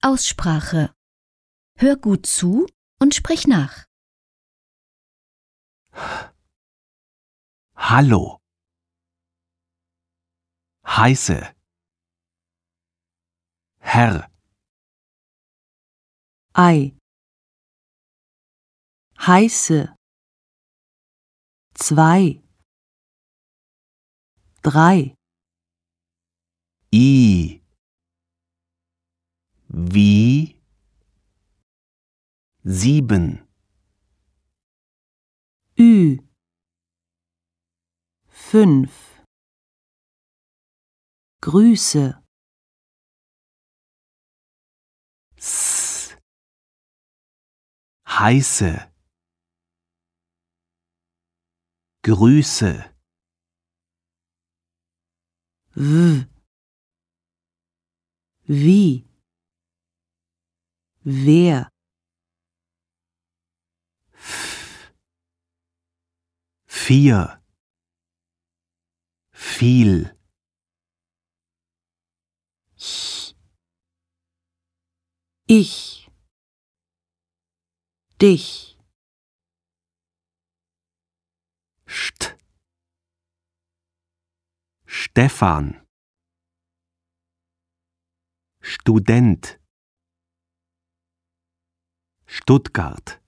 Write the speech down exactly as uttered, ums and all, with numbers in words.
Aussprache. Hör gut zu und sprich nach. Hallo. Heiße. Herr. Ei. Heiße. Zwei. Drei. I. Wie. Sieben. Ü. Fünf. Grüße. S. Heiße. Grüße. W. Wie. Wer. F. Vier. Viel. Ich. Ich. Dich. St. Stefan. Student. Stuttgart.